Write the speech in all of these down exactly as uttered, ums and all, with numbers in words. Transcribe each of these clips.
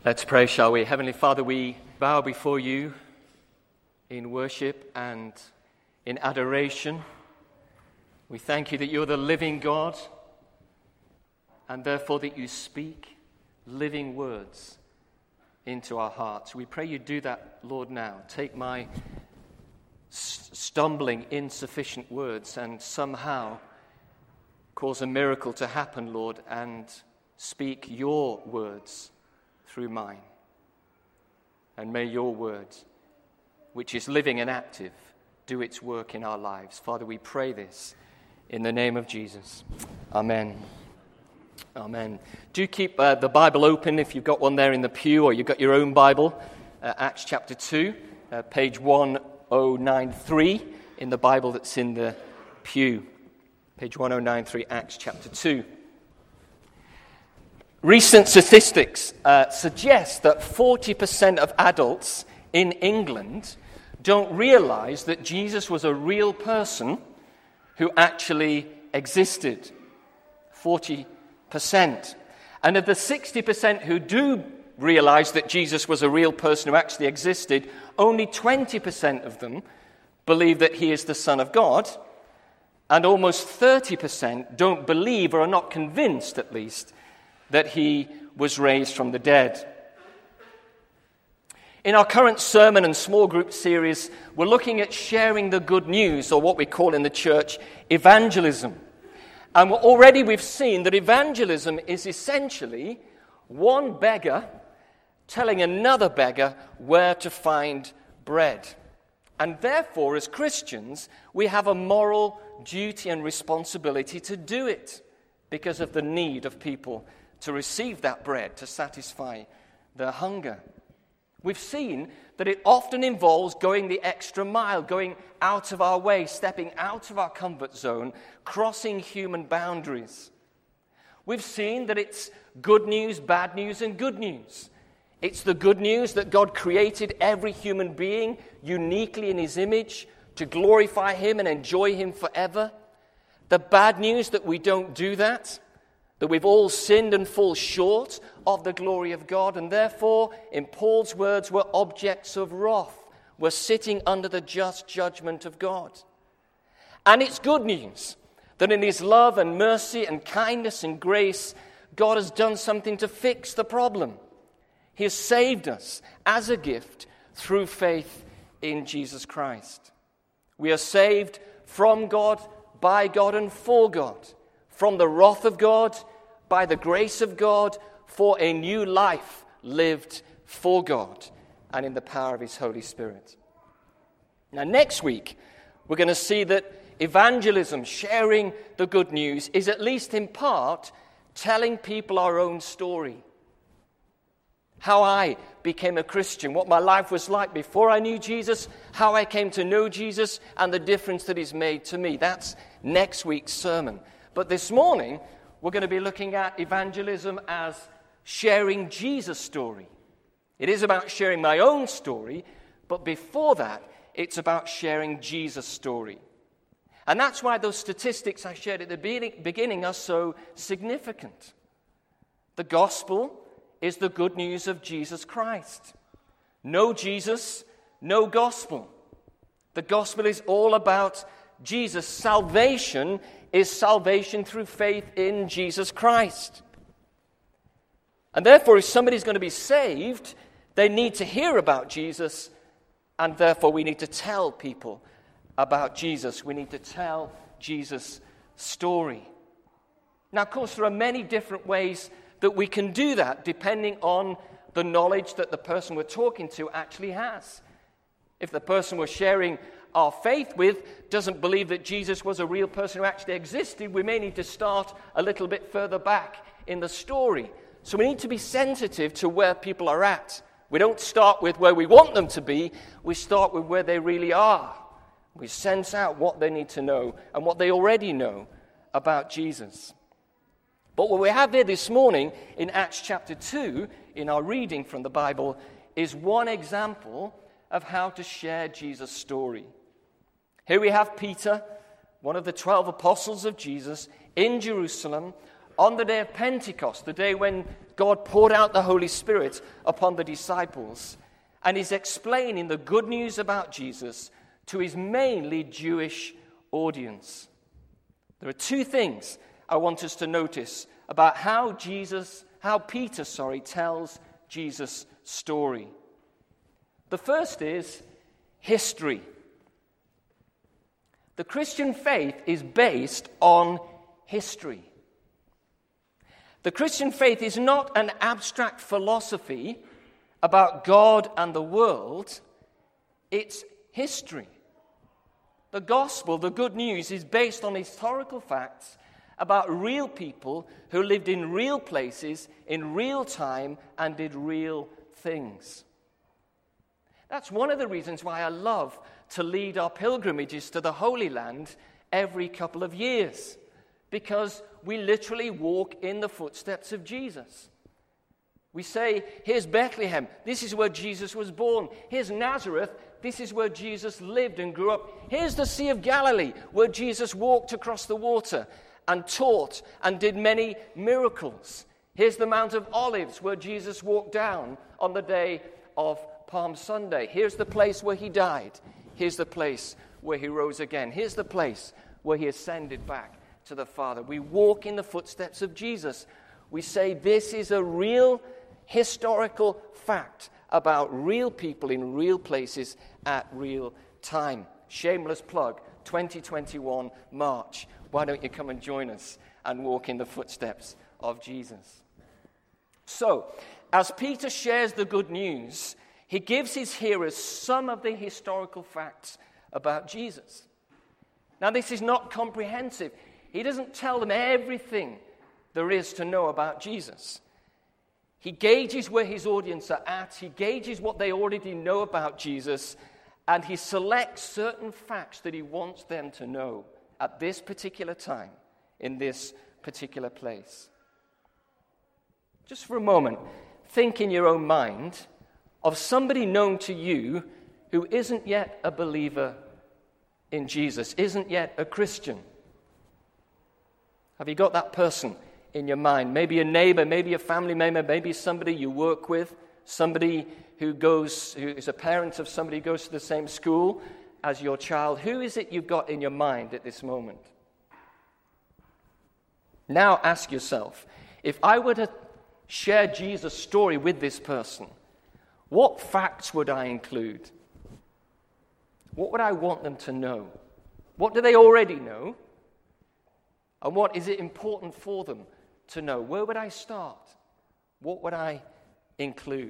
Let's pray, shall we? Heavenly Father, we bow before you in worship and in adoration. We thank you that you're the living God, and therefore that you speak living words into our hearts. We pray you do that, Lord, now. Take my stumbling, insufficient words and somehow cause a miracle to happen, Lord, and speak your words through mine. And may your word, which is living and active, do its work in our lives. Father, we pray this in the name of Jesus. Amen. Amen. Do keep uh, the Bible open if you've got one there in the pew or you've got your own Bible. Uh, Acts chapter two, uh, page one oh nine three in the Bible that's in the pew. Page one oh nine three, Acts chapter two. Recent statistics uh, suggest that forty percent of adults in England don't realize that Jesus was a real person who actually existed. forty percent. And of the sixty percent who do realize that Jesus was a real person who actually existed, only twenty percent of them believe that he is the Son of God, and almost thirty percent don't believe, or are not convinced at least, that he was raised from the dead. In our current sermon and small group series, we're looking at sharing the good news, or what we call in the church evangelism. And already we've seen that evangelism is essentially one beggar telling another beggar where to find bread. And therefore, as Christians, we have a moral duty and responsibility to do it because of the need of people to receive that bread, to satisfy their hunger. We've seen that it often involves going the extra mile, going out of our way, stepping out of our comfort zone, crossing human boundaries. We've seen that it's good news, bad news, and good news. It's the good news that God created every human being uniquely in his image to glorify him and enjoy him forever. The bad news that we don't do that, that we've all sinned and fall short of the glory of God, and therefore, in Paul's words, we're objects of wrath. We're sitting under the just judgment of God. And it's good news that in his love and mercy and kindness and grace, God has done something to fix the problem. He has saved us as a gift through faith in Jesus Christ. We are saved from God, by God, and for God. From the wrath of God, by the grace of God, for a new life lived for God and in the power of his Holy Spirit. Now, next week, we're going to see that evangelism, sharing the good news, is at least in part telling people our own story. How I became a Christian, what my life was like before I knew Jesus, how I came to know Jesus, and the difference that he's made to me. That's next week's sermon. But this morning, we're going to be looking at evangelism as sharing Jesus' story. It is about sharing my own story, but before that, it's about sharing Jesus' story. And that's why those statistics I shared at the beginning are so significant. The gospel is the good news of Jesus Christ. No Jesus, no gospel. The gospel is all about Jesus. Salvation is salvation through faith in Jesus Christ. And therefore, if somebody's going to be saved, they need to hear about Jesus, and therefore we need to tell people about Jesus. We need to tell Jesus' story. Now, of course, there are many different ways that we can do that, depending on the knowledge that the person we're talking to actually has. If the person we're sharing our faith with doesn't believe that Jesus was a real person who actually existed, we may need to start a little bit further back in the story. So we need to be sensitive to where people are at. We don't start with where we want them to be, we start with where they really are. We sense out what they need to know and what they already know about Jesus. But what we have here this morning in Acts chapter two, in our reading from the Bible, is one example of how to share Jesus' story. Here we have Peter, one of the twelve apostles of Jesus, in Jerusalem, on the day of Pentecost, the day when God poured out the Holy Spirit upon the disciples, and he's explaining the good news about Jesus to his mainly Jewish audience. There are two things I want us to notice about how Jesus, how Peter, sorry, tells Jesus' story. The first is history. The Christian faith is based on history. The Christian faith is not an abstract philosophy about God and the world. It's history. The gospel, the good news, is based on historical facts about real people who lived in real places, in real time, and did real things. That's one of the reasons why I love to lead our pilgrimages to the Holy Land every couple of years, because we literally walk in the footsteps of Jesus. We say, here's Bethlehem, this is where Jesus was born. Here's Nazareth, this is where Jesus lived and grew up. Here's the Sea of Galilee, where Jesus walked across the water and taught and did many miracles. Here's the Mount of Olives, where Jesus walked down on the day of Palm Sunday. Here's the place where he died. Here's the place where he rose again. Here's the place where he ascended back to the Father. We walk in the footsteps of Jesus. We say this is a real historical fact about real people in real places at real time. Shameless plug, twenty twenty-one March. Why don't you come and join us and walk in the footsteps of Jesus? So, as Peter shares the good news, he gives his hearers some of the historical facts about Jesus. Now, this is not comprehensive. He doesn't tell them everything there is to know about Jesus. He gauges where his audience are at. He gauges what they already know about Jesus. And he selects certain facts that he wants them to know at this particular time, in this particular place. Just for a moment, think in your own mind of somebody known to you who isn't yet a believer in Jesus, isn't yet a Christian. Have you got that person in your mind? Maybe a neighbor, maybe a family member, maybe somebody you work with, somebody who goes, who is a parent of somebody who goes to the same school as your child. Who is it you've got in your mind at this moment? Now ask yourself, if I were to share Jesus' story with this person, what facts would I include? What would I want them to know? What do they already know? And what is it important for them to know? Where would I start? What would I include?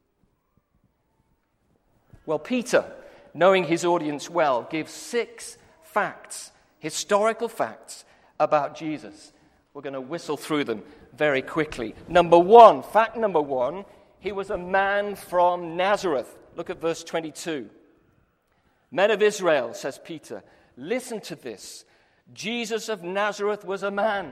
Well, Peter, knowing his audience well, gives six facts, historical facts about Jesus. We're going to whistle through them very quickly. Number one, fact number one, he was a man from Nazareth. Look at verse twenty-two. Men of Israel, says Peter, listen to this. Jesus of Nazareth was a man.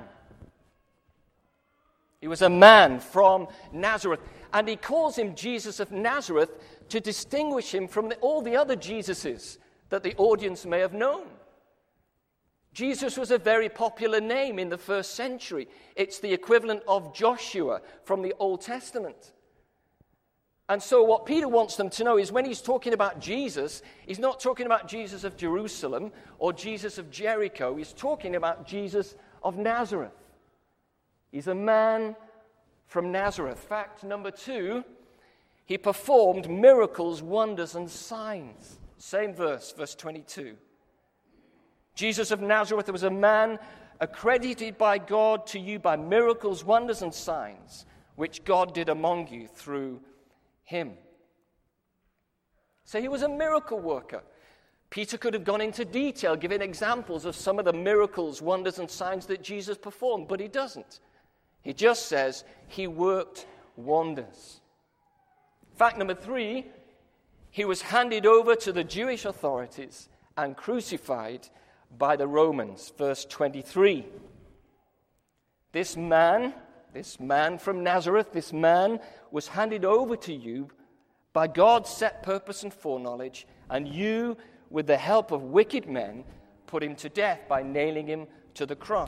He was a man from Nazareth. And he calls him Jesus of Nazareth to distinguish him from the, all the other Jesuses that the audience may have known. Jesus was a very popular name in the first century. It's the equivalent of Joshua from the Old Testament. And so what Peter wants them to know is when he's talking about Jesus, he's not talking about Jesus of Jerusalem or Jesus of Jericho. He's talking about Jesus of Nazareth. He's a man from Nazareth. Fact number two, he performed miracles, wonders, and signs. Same verse, verse twenty-two. Jesus of Nazareth was a man accredited by God to you by miracles, wonders, and signs, which God did among you through him. So he was a miracle worker. Peter could have gone into detail, giving examples of some of the miracles, wonders, and signs that Jesus performed, but he doesn't. He just says he worked wonders. Fact number three, he was handed over to the Jewish authorities and crucified by the Romans. Verse twenty-three. This man, this man from Nazareth, this man was handed over to you by God's set purpose and foreknowledge, and you, with the help of wicked men, put him to death by nailing him to the cross.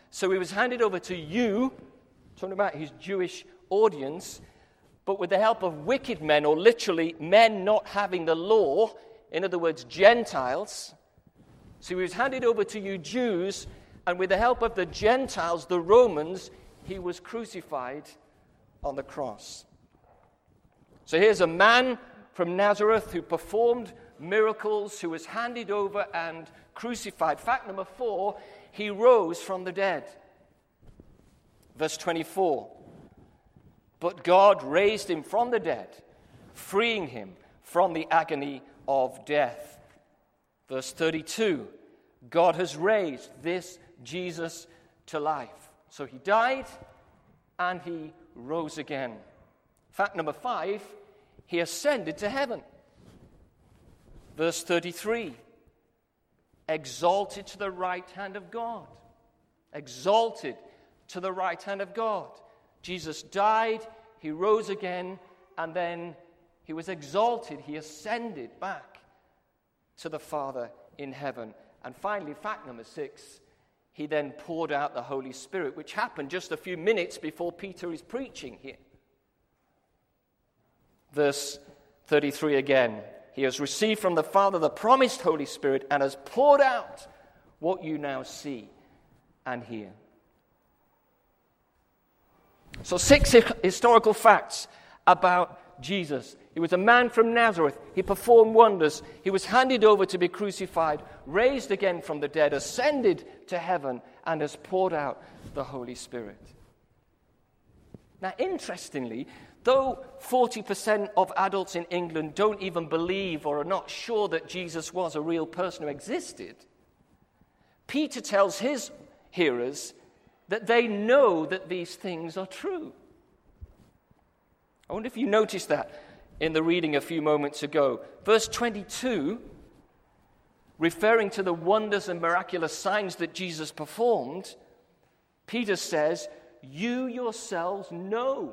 So he was handed over to you, talking about his Jewish audience, but with the help of wicked men, or literally men not having the law, in other words, Gentiles. So he was handed over to you Jews, and with the help of the Gentiles, the Romans, he was crucified on the cross. So here's a man from Nazareth who performed miracles, who was handed over and crucified. Fact number four, he rose from the dead. Verse twenty-four. But God raised him from the dead, freeing him from the agony of death. Verse thirty-two. God has raised this Jesus to life. So he died and he rose again. Fact number five, he ascended to heaven. Verse thirty-three. Exalted to the right hand of God. Exalted to the right hand of God. Jesus died, he rose again, and then he was exalted. He ascended back to the Father in heaven. And finally, fact number six, he then poured out the Holy Spirit, which happened just a few minutes before Peter is preaching here. Verse thirty-three again. He has received from the Father the promised Holy Spirit and has poured out what you now see and hear. So six historical facts about Jesus. He was a man from Nazareth. He performed wonders. He was handed over to be crucified, raised again from the dead, ascended to heaven, and has poured out the Holy Spirit. Now, interestingly, though forty percent of adults in England don't even believe or are not sure that Jesus was a real person who existed, Peter tells his hearers that they know that these things are true. I wonder if you noticed that in the reading a few moments ago. Verse twenty-two, referring to the wonders and miraculous signs that Jesus performed, Peter says, "You yourselves know."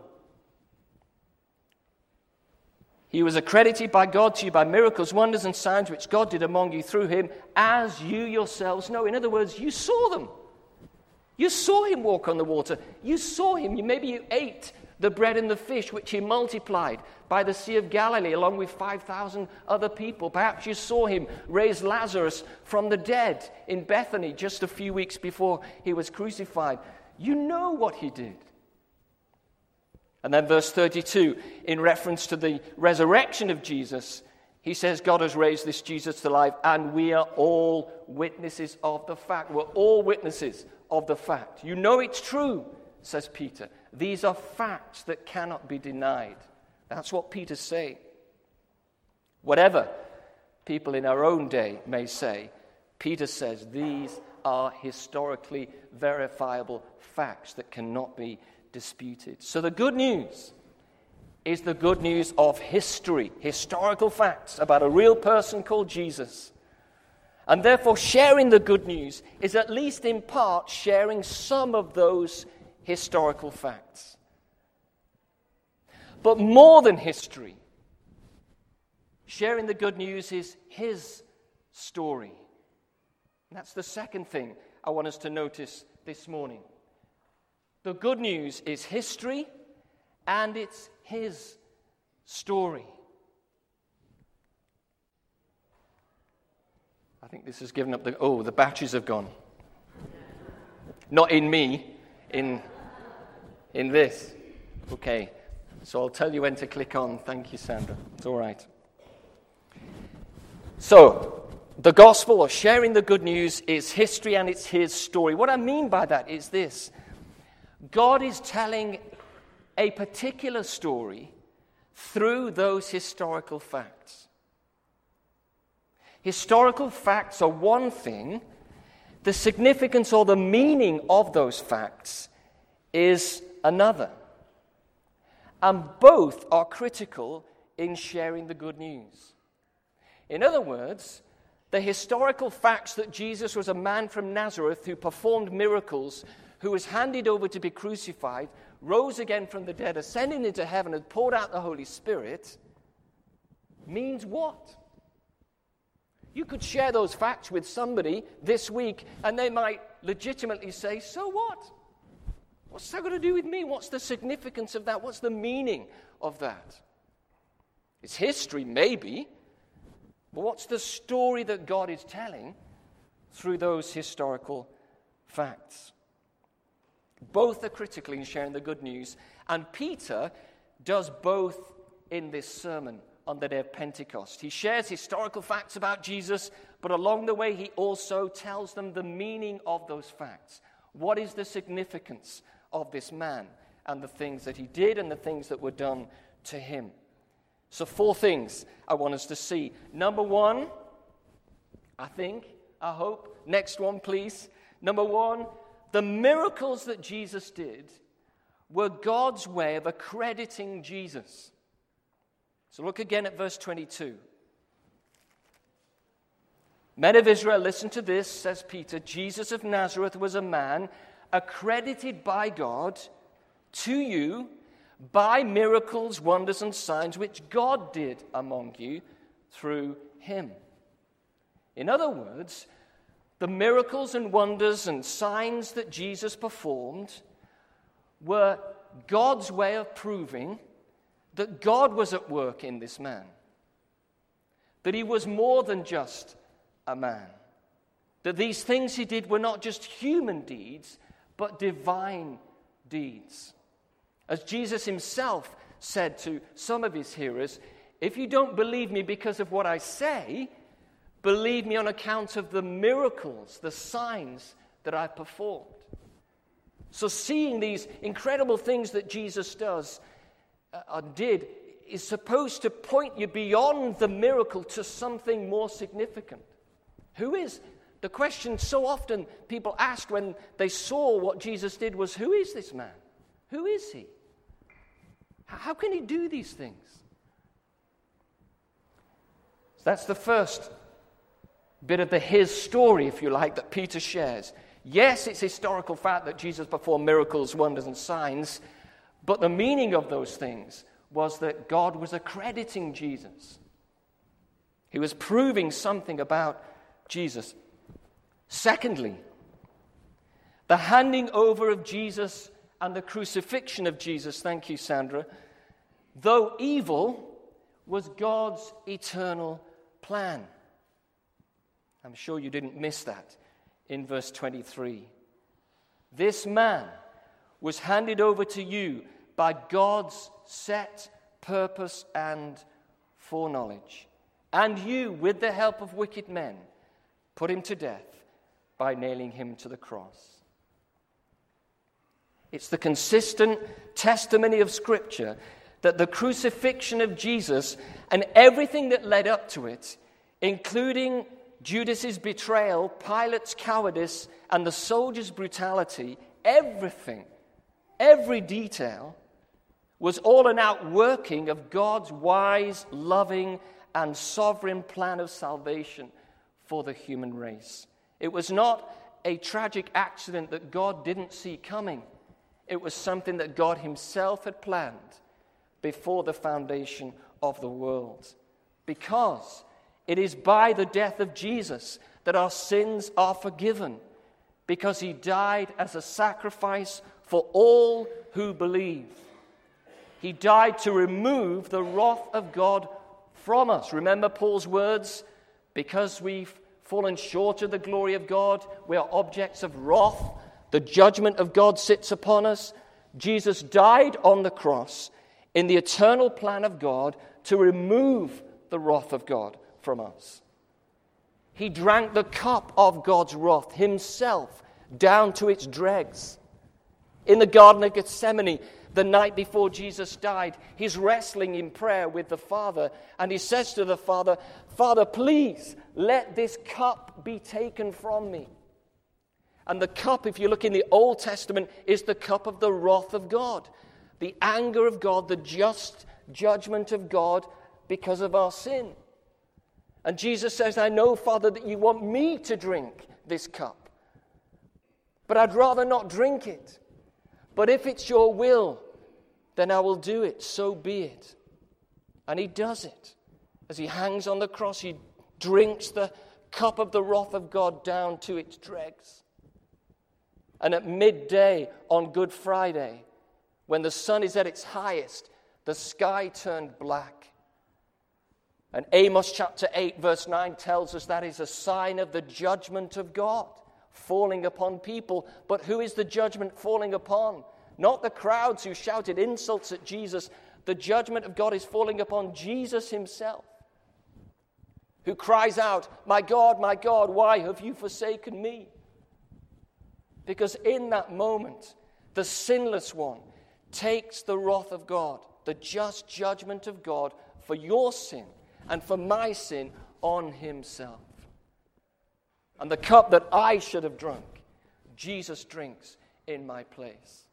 He was accredited by God to you by miracles, wonders, and signs which God did among you through him, as you yourselves know. In other words, you saw them. You saw him walk on the water. You saw him. You, maybe you ate the bread and the fish which he multiplied by the Sea of Galilee along with five thousand other people. Perhaps you saw him raise Lazarus from the dead in Bethany just a few weeks before he was crucified. You know what he did. And then verse thirty-two, in reference to the resurrection of Jesus, he says, God has raised this Jesus to life, and we are all witnesses of the fact. We're all witnesses of the fact. You know it's true, says Peter. These are facts that cannot be denied. That's what Peter's saying. Whatever people in our own day may say, Peter says these are historically verifiable facts that cannot be disputed. So the good news is the good news of history, historical facts about a real person called Jesus. And therefore, sharing the good news is at least in part sharing some of those historical facts. But more than history, sharing the good news is his story. And that's the second thing I want us to notice this morning. The good news is history, and it's his story. I think this has given up the... Oh, the batteries have gone. Not in me, in, in this. Okay, so I'll tell you when to click on. Thank you, Sandra. It's all right. So, the gospel, or sharing the good news, is history and it's his story. What I mean by that is this. God is telling a particular story through those historical facts. Historical facts are one thing. The significance or the meaning of those facts is another. And both are critical in sharing the good news. In other words, the historical facts that Jesus was a man from Nazareth who performed miracles, who was handed over to be crucified, rose again from the dead, ascended into heaven, and poured out the Holy Spirit, means what? You could share those facts with somebody this week, and they might legitimately say, so what? What's that got to do with me? What's the significance of that? What's the meaning of that? It's history, maybe, but what's the story that God is telling through those historical facts? Both are critical in sharing the good news, and Peter does both in this sermon on the day of Pentecost. He shares historical facts about Jesus, but along the way he also tells them the meaning of those facts. What is the significance of this man and the things that he did and the things that were done to him? So four things I want us to see. Number one, I think, I hope. Next one, please. Number one, the miracles that Jesus did were God's way of accrediting Jesus. So look again at verse twenty-two. Men of Israel, listen to this, says Peter. Jesus of Nazareth was a man accredited by God to you by miracles, wonders, and signs which God did among you through him. In other words, the miracles and wonders and signs that Jesus performed were God's way of proving that God was at work in this man, that he was more than just a man, that these things he did were not just human deeds, but divine deeds. As Jesus himself said to some of his hearers, if you don't believe me because of what I say, believe me on account of the miracles, the signs that I performed. So seeing these incredible things that Jesus does uh, did is supposed to point you beyond the miracle to something more significant. Who is, the question so often people asked when they saw what Jesus did was, who is this man? Who is he? How can he do these things? So that's the first bit of the his story, if you like, that Peter shares. Yes, it's historical fact that Jesus performed miracles, wonders, and signs, but the meaning of those things was that God was accrediting Jesus. He was proving something about Jesus. Secondly, the handing over of Jesus and the crucifixion of Jesus, thank you, Sandra, though evil, was God's eternal plan. I'm sure you didn't miss that in verse twenty-three. This man was handed over to you by God's set purpose and foreknowledge. And you, with the help of wicked men, put him to death by nailing him to the cross. It's the consistent testimony of Scripture that the crucifixion of Jesus and everything that led up to it, including Judas's betrayal, Pilate's cowardice, and the soldiers' brutality, everything, every detail, was all an outworking of God's wise, loving, and sovereign plan of salvation for the human race. It was not a tragic accident that God didn't see coming. It was something that God himself had planned before the foundation of the world. Because it is by the death of Jesus that our sins are forgiven, because he died as a sacrifice for all who believe. He died to remove the wrath of God from us. Remember Paul's words? Because we've fallen short of the glory of God, we are objects of wrath. The judgment of God sits upon us. Jesus died on the cross in the eternal plan of God to remove the wrath of God from us. He drank the cup of God's wrath himself down to its dregs. In the Garden of Gethsemane, the night before Jesus died, he's wrestling in prayer with the Father, and he says to the Father, Father, please let this cup be taken from me. And the cup, if you look in the Old Testament, is the cup of the wrath of God, the anger of God, the just judgment of God because of our sin. And Jesus says, I know, Father, that you want me to drink this cup, but I'd rather not drink it. But if it's your will, then I will do it, so be it. And he does it. As he hangs on the cross, he drinks the cup of the wrath of God down to its dregs. And at midday on Good Friday, when the sun is at its highest, the sky turned black. And Amos chapter eight verse nine tells us that is a sign of the judgment of God falling upon people. But who is the judgment falling upon? Not the crowds who shouted insults at Jesus. The judgment of God is falling upon Jesus himself, who cries out, "My God, my God, why have you forsaken me?" Because in that moment, the sinless one takes the wrath of God, the just judgment of God for your sin and for my sin on himself. And the cup that I should have drunk, Jesus drinks in my place.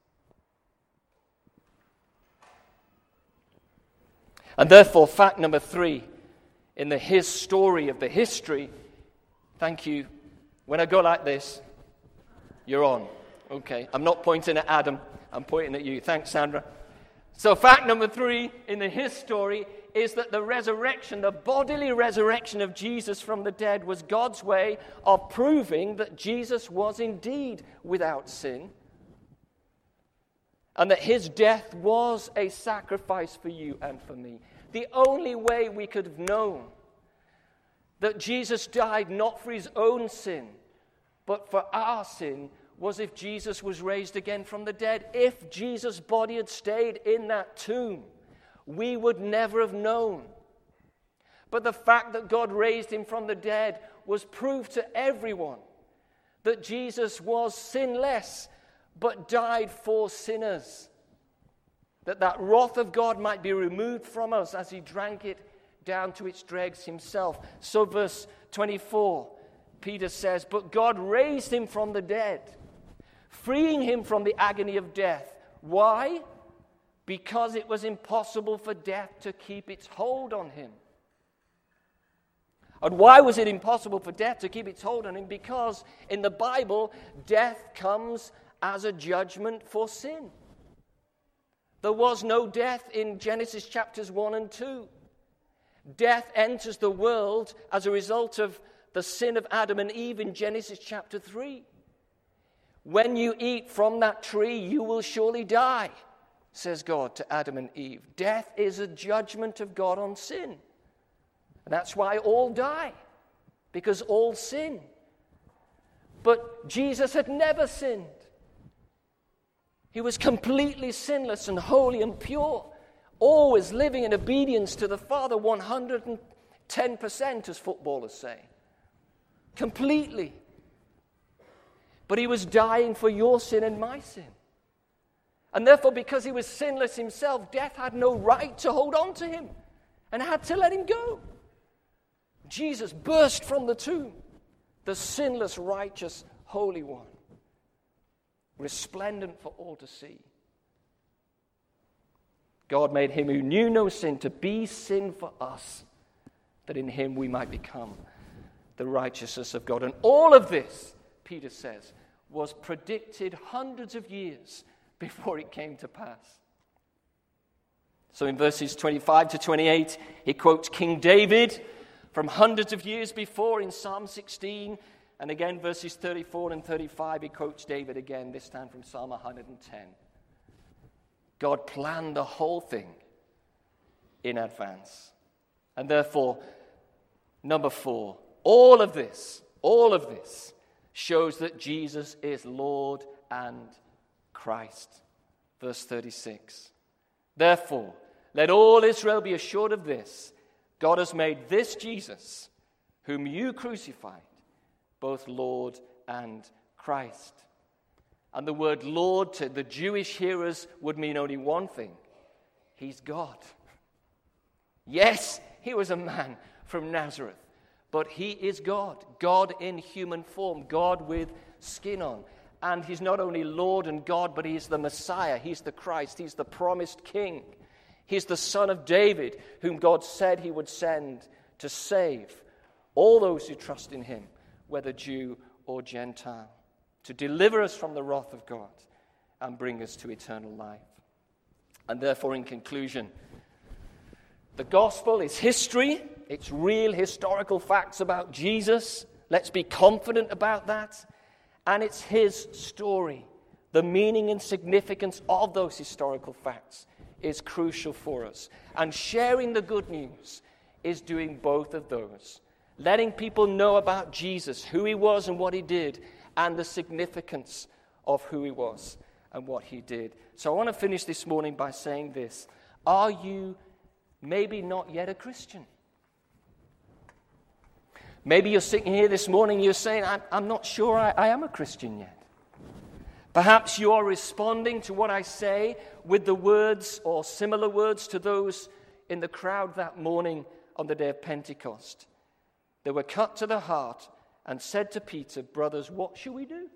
And therefore, fact number three, in the his story of the history, thank you. When I go like this, you're on. Okay, I'm not pointing at Adam, I'm pointing at you. Thanks, Sandra. So fact number three in the his story is that the resurrection, the bodily resurrection of Jesus from the dead was God's way of proving that Jesus was indeed without sin, and that his death was a sacrifice for you and for me. The only way we could have known that Jesus died not for his own sin, but for our sin, was if Jesus was raised again from the dead. If Jesus' body had stayed in that tomb, we would never have known. But the fact that God raised him from the dead was proof to everyone that Jesus was sinless, but died for sinners, that that wrath of God might be removed from us as he drank it down to its dregs himself. So verse twenty-four, Peter says, "But God raised him from the dead, freeing him from the agony of death." Why? Because it was impossible for death to keep its hold on him. And why was it impossible for death to keep its hold on him? Because in the Bible, death comes as a judgment for sin. There was no death in Genesis chapters one and two. Death enters the world as a result of the sin of Adam and Eve in Genesis chapter three. When you eat from that tree, you will surely die, says God to Adam and Eve. Death is a judgment of God on sin. And that's why all die, because all sin. But Jesus had never sinned. He was completely sinless and holy and pure, always living in obedience to the Father, one hundred ten percent, as footballers say. Completely. But he was dying for your sin and my sin. And therefore, because he was sinless himself, death had no right to hold on to him and had to let him go. Jesus burst from the tomb, the sinless, righteous, holy one, resplendent for all to see. God made him who knew no sin to be sin for us, that in him we might become the righteousness of God. And all of this, Peter says, was predicted hundreds of years before it came to pass. So in verses twenty-five to twenty-eight, he quotes King David from hundreds of years before in Psalm sixteen. And again, verses thirty-four and thirty-five, he quotes David again, this time from Psalm one hundred ten. God planned the whole thing in advance. And therefore, number four, all of this, all of this shows that Jesus is Lord and Christ. Verse thirty-six. Therefore, let all Israel be assured of this: God has made this Jesus, whom you crucified, both Lord and Christ. And the word Lord to the Jewish hearers would mean only one thing: he's God. Yes, he was a man from Nazareth, but he is God, God in human form, God with skin on. And he's not only Lord and God, but he's the Messiah, he's the Christ, he's the promised King. He's the Son of David, whom God said he would send to save all those who trust in him, whether Jew or Gentile, to deliver us from the wrath of God and bring us to eternal life. And therefore, in conclusion, the gospel is history. It's real historical facts about Jesus. Let's be confident about that. And it's his story. The meaning and significance of those historical facts is crucial for us. And sharing the good news is doing both of those. Letting people know about Jesus, who he was and what he did, and the significance of who he was and what he did. So I want to finish this morning by saying this. Are you maybe not yet a Christian? Maybe you're sitting here this morning, you're saying, I'm, I'm not sure I, I am a Christian yet. Perhaps you are responding to what I say with the words or similar words to those in the crowd that morning on the day of Pentecost. They were cut to the heart and said to Peter, brothers, what shall we do?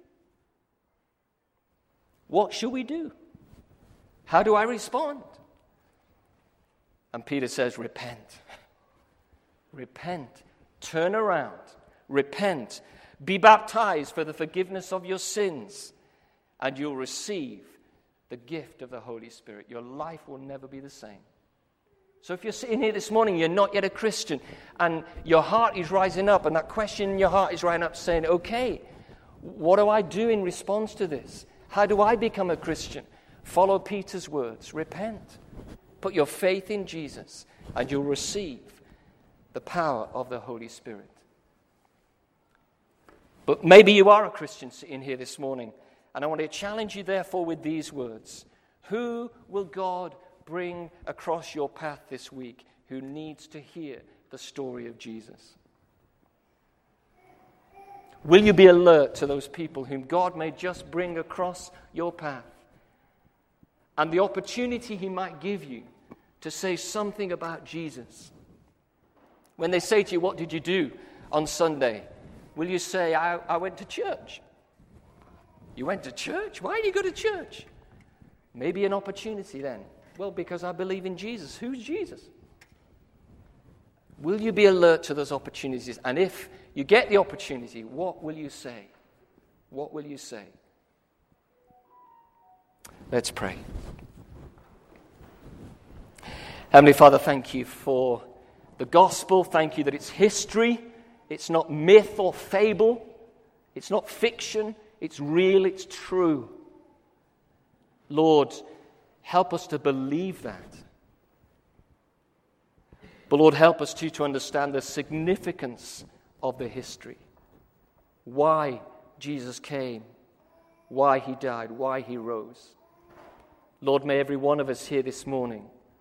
What shall we do? How do I respond? And Peter says, repent. Repent. Turn around. Repent. Be baptized for the forgiveness of your sins, and you'll receive the gift of the Holy Spirit. Your life will never be the same. So if you're sitting here this morning, you're not yet a Christian, and your heart is rising up, and that question in your heart is rising up saying, okay, what do I do in response to this? How do I become a Christian? Follow Peter's words. Repent. Put your faith in Jesus, and you'll receive the power of the Holy Spirit. But maybe you are a Christian sitting here this morning, and I want to challenge you therefore with these words. Who will God bring across your path this week who needs to hear the story of Jesus? Will you be alert to those people whom God may just bring across your path? And the opportunity he might give you to say something about Jesus. When they say to you, what did you do on Sunday? Will you say, I, I went to church? You went to church? Why did you go to church? Maybe an opportunity then. Well, because I believe in Jesus. Who's Jesus? Will you be alert to those opportunities? And if you get the opportunity, what will you say? What will you say? Let's pray. Heavenly Father, thank you for the gospel. Thank you that it's history. It's not myth or fable. It's not fiction. It's real. It's true. Lord, help us to believe that. But Lord, help us too to understand the significance of the history. Why Jesus came. Why he died. Why he rose. Lord, may every one of us here this morning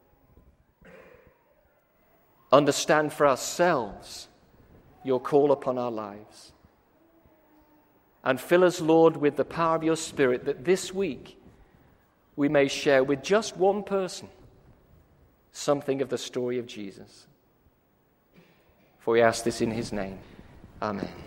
understand for ourselves your call upon our lives. And fill us, Lord, with the power of your Spirit that this week we may share with just one person something of the story of Jesus. For we ask this in his name. Amen.